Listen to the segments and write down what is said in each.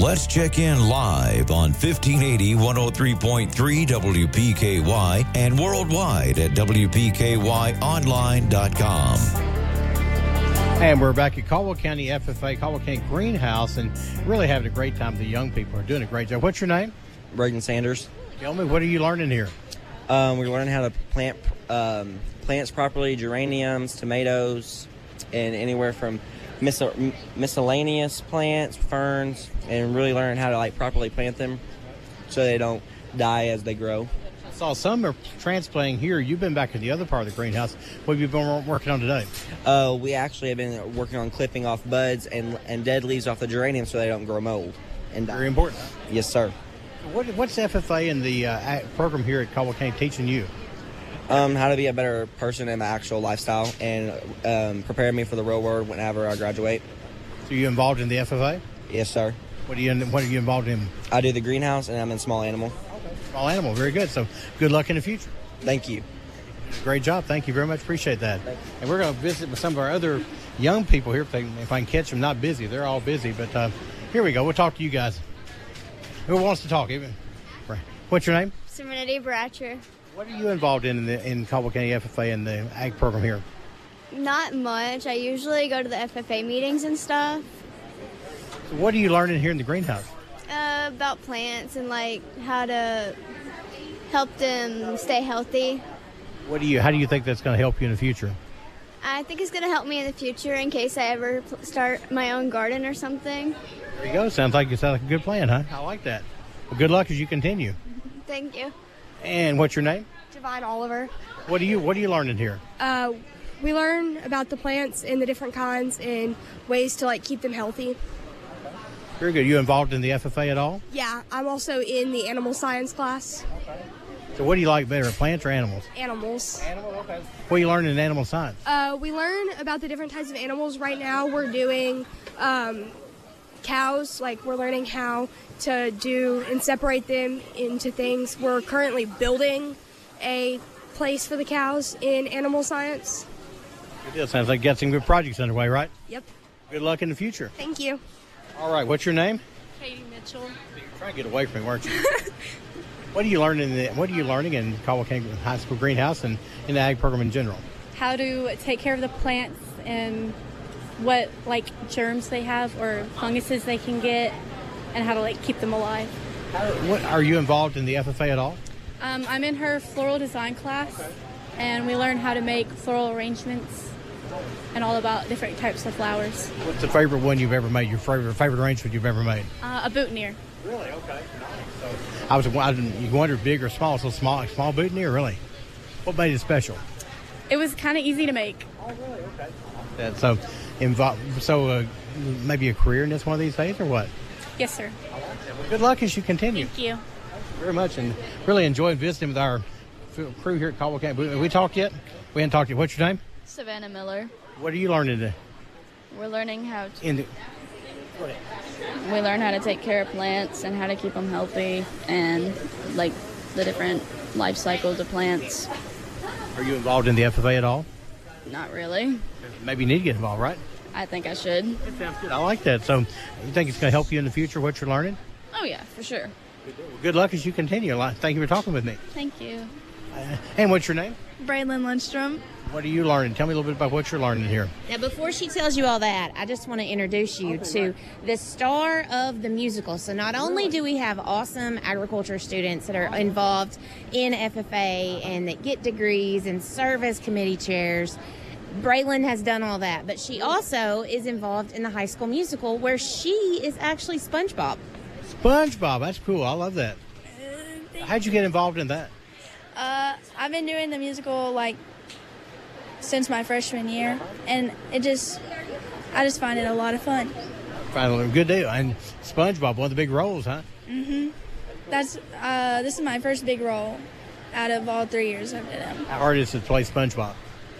Let's check in live on 1580 103.3 WPKY and worldwide at WPKYonline.com. And we're back at Caldwell County FFA, Caldwell County Greenhouse, and really having a great time. The young people are doing a great job. What's your name? Braden Sanders. Tell me, what are you learning here? We're learning how to plant plants properly, geraniums, tomatoes, and anywhere from miscellaneous plants, ferns, and really learn how to properly plant them so they don't die as they grow. I saw some are transplanting here. You've been back in the other part of the greenhouse. What have you been working on today? We actually have been working on clipping off buds and dead leaves off the geranium so they don't grow mold and die. Very important. Yes, sir. What's FFA and the program here at Caldwell County teaching you? How to be a better person in my actual lifestyle and prepare me for the real world whenever I graduate. So you involved in the FFA? Yes, sir. What are you involved in? I do the greenhouse and I'm in small animal. Okay. Small animal, very good. So good luck in the future. Thank you. Great job. Thank you very much. Appreciate that. And we're going to visit with some of our other young people here if I can catch them. Not busy. They're all busy. But here we go. We'll talk to you guys. Who wants to talk? What's your name? Serenity Bratcher. What are you involved in Caldwell County FFA and the ag program here? Not much. I usually go to the FFA meetings and stuff. So what are you learning here in the greenhouse? About plants and how to help them stay healthy. How do you think that's going to help you in the future? I think it's going to help me in the future in case I ever start my own garden or something. There you go. Sounds like a good plan, huh? I like that. Well, good luck as you continue. Thank you. And what's your name? Divine Oliver. What are you learning here? We learn about the plants and the different kinds and ways to keep them healthy. Very good. You involved in the FFA at all? Yeah, I'm also in the animal science class. Okay. So what do you like better, plants or animals? Animals. Animal, okay. What are you learning in animal science? We learn about the different types of animals. Right now we're doing cows. We're learning how to do and separate them into things. We're currently building a place for the cows in animal science. Good deal. Sounds like you got some good projects underway, right? Yep. Good luck in the future. Thank you. All right. What's your name? Katie Mitchell. You're trying to get away from me, weren't you? What are you learning in Caldwell County High School Greenhouse and in the ag program in general? How to take care of the plants and what germs they have or funguses they can get and how to keep them alive. What are you involved in the FFA at all? I'm in her floral design class, and we learn how to make floral arrangements and all about different types of flowers. What's the favorite one you've ever made? Your favorite arrangement you've ever made? A boutonniere. Really? Okay. Nice. So you wonder big or small? So small boutonniere, really? What made it special? It was kind of easy to make. Oh, really? Okay. So maybe a career in this one of these days, or what? Yes, sir. Well, good luck as you continue. Thank you. Very much, and really enjoyed visiting with our crew here at Caldwell County. Have we talked yet? We haven't talked yet. What's your name? Savannah Miller. What are you learning today? We're learning how to... We learn how to take care of plants and how to keep them healthy and the different life cycles of plants. Are you involved in the FFA at all? Not really. Maybe you need to get involved, right? I think I should. That sounds good. I like that. So you think it's going to help you in the future, what you're learning? Oh, yeah, for sure. Good luck as you continue. Thank you for talking with me. Thank you. And what's your name? Braylon Lundstrom. What are you learning? Tell me a little bit about what you're learning here. Now, before she tells you all that, I just want to introduce you to the star of the musical. So not only do we have awesome agriculture students that are involved in FFA and that get degrees and serve as committee chairs, Braylon has done all that, but she also is involved in the High School Musical where she is actually SpongeBob. SpongeBob, that's cool. I love that. How'd you get involved in that? I've been doing the musical since my freshman year, and I just find it a lot of fun. Finally, good deal. And SpongeBob, one of the big roles, huh? Mm-hmm. This is my first big role out of all 3 years I've done it. How hard is it to play SpongeBob?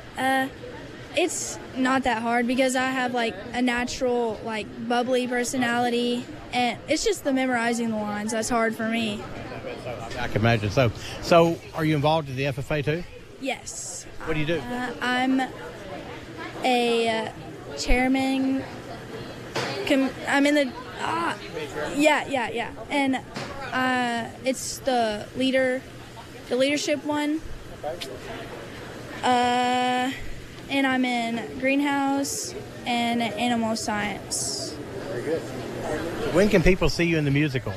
It's not that hard because I have a natural bubbly personality, and it's just the memorizing the lines that's hard for me. I can imagine. So are you involved in the FFA too? Yes. What do you do? I'm a chairman. I'm in the Yeah. And it's the leadership one. And I'm in greenhouse and animal science. Very good. When can people see you in the musical?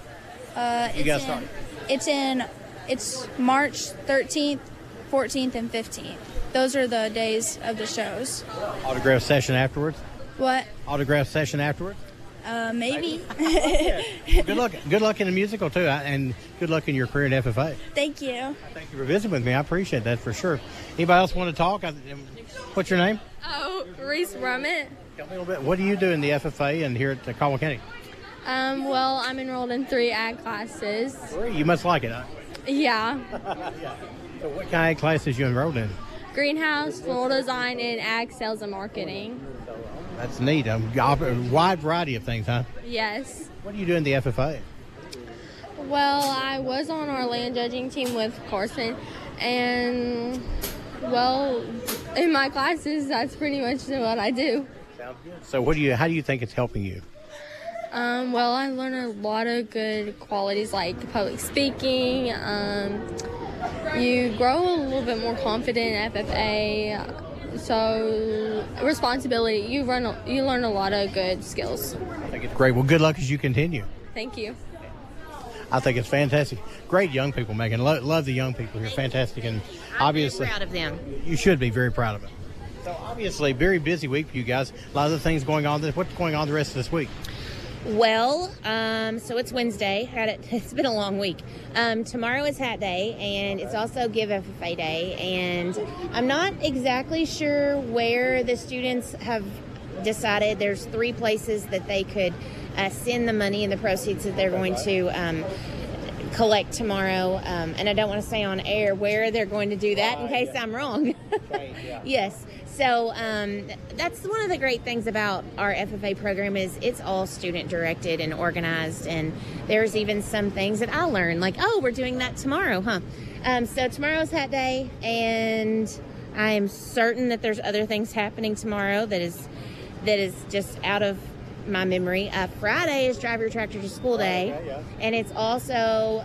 It's March 13th, 14th, and 15th. Those are the days of the shows. Autograph session afterwards? What? Autograph session afterwards? Maybe. Good luck in the musical, too, and good luck in your career at FFA. Thank you. Thank you for visiting with me. I appreciate that for sure. Anybody else want to talk? What's your name? Oh, Reese Rummett. Tell me a little bit. What do you do in the FFA and here at Caldwell County? Well, I'm enrolled in 3 ag classes. 3? You must like it, huh? Yeah. So what kind of classes you enrolled in? Greenhouse, floral design, and ag sales and marketing. That's neat. A wide variety of things, huh? Yes. What do you do in the FFA? Well, I was on our land judging team with Carson, and, well, in my classes, that's pretty much what I do. Sounds good. So how do you think it's helping you? Well, I learned a lot of good qualities like public speaking. You grow a little bit more confident in FFA. So responsibility, you learn a lot of good skills. I think it's great. Well, good luck as you continue. Thank you. I think it's fantastic. Great young people, Megan. Love the young people here. Fantastic. And obviously, I'm proud of them. You should be very proud of them. So obviously, very busy week for you guys. A lot of the things going on. What's going on the rest of this week? Well, so it's Wednesday. It's been a long week. Tomorrow is Hat Day, and it's also Give FFA Day. And I'm not exactly sure where the students have decided. There's 3 places that they could send the money and the proceeds that they're going to collect tomorrow. And I don't want to say on air where they're going to do that in case I'm wrong. Yes. So that's one of the great things about our FFA program is it's all student directed and organized, and there's even some things that I learned like, oh, we're doing that tomorrow, huh? So tomorrow's Hat Day, and I am certain that there's other things happening tomorrow that is just out of my memory. Friday is Drive Your Tractor to School Day, and it's also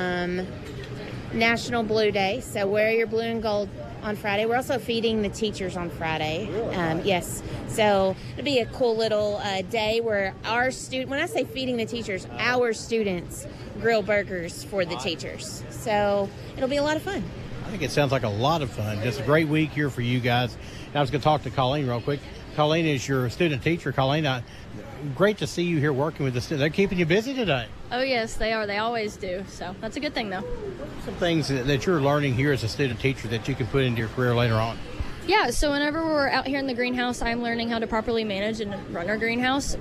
National Blue Day, so wear your blue and gold on Friday. We're also feeding the teachers on Friday. Yes. So it'll be a cool little day where when I say feeding the teachers, our students grill burgers for the teachers. So it'll be a lot of fun. I think it sounds like a lot of fun. Just a great week here for you guys. And I was going to talk to Colleen real quick. Colleen is your student teacher. Colleen, great to see you here working with the students. They're keeping you busy today. Oh, yes, they are. They always do. So that's a good thing, though. Some things that you're learning here as a student teacher that you can put into your career later on. Yeah, so whenever we're out here in the greenhouse, I'm learning how to properly manage and run our greenhouse.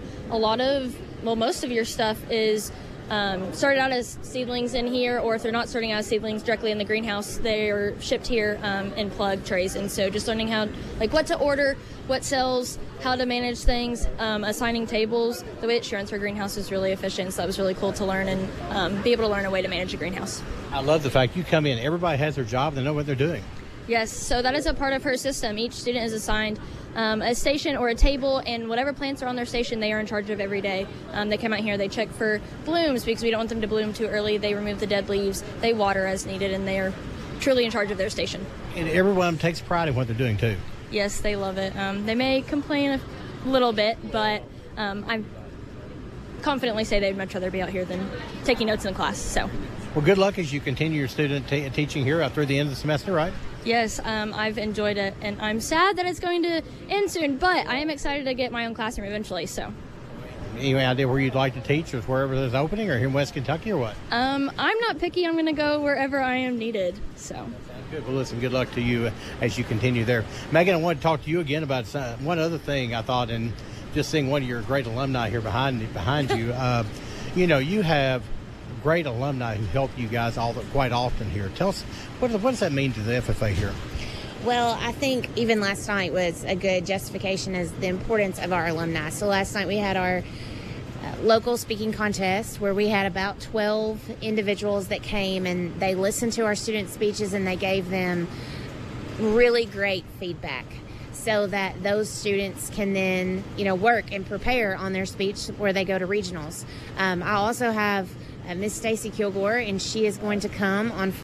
Most of your stuff is started out as seedlings in here, or if they're not starting out as seedlings directly in the greenhouse, they're shipped here in plug trays. And so just learning what to order, what sells, how to manage things, assigning tables. The way it runs our greenhouse is really efficient, so that was really cool to learn and be able to learn a way to manage a greenhouse. I love the fact you come in, everybody has their job, they know what they're doing. Yes, so that is a part of her system. Each student is assigned a station or a table, and whatever plants are on their station, they are in charge of every day. They come out here, they check for blooms because we don't want them to bloom too early. They remove the dead leaves, they water as needed, and they are truly in charge of their station. And everyone takes pride in what they're doing, too. Yes, they love it. They may complain a little bit, but I confidently say they'd much rather be out here than taking notes in class. So, well, good luck as you continue your student teaching here through the end of the semester, right? Yes, I've enjoyed it, and I'm sad that it's going to end soon, but I am excited to get my own classroom eventually. So, any idea where you'd like to teach, or wherever there's opening, or here in West Kentucky, or what? I'm not picky. I'm going to go wherever I am needed. So. Good. Well, listen, good luck to you as you continue there. Megan, I want to talk to you again about one other thing I thought, and just seeing one of your great alumni here behind you. You have great alumni who help you guys quite often here. Tell us, what does that mean to the FFA here? Well, I think even last night was a good justification as the importance of our alumni. So last night we had our local speaking contest where we had about 12 individuals that came, and they listened to our student speeches and they gave them really great feedback. so that those students can then, work and prepare on their speech where they go to regionals. I also have Miss Stacy Kilgore, and she is going to come on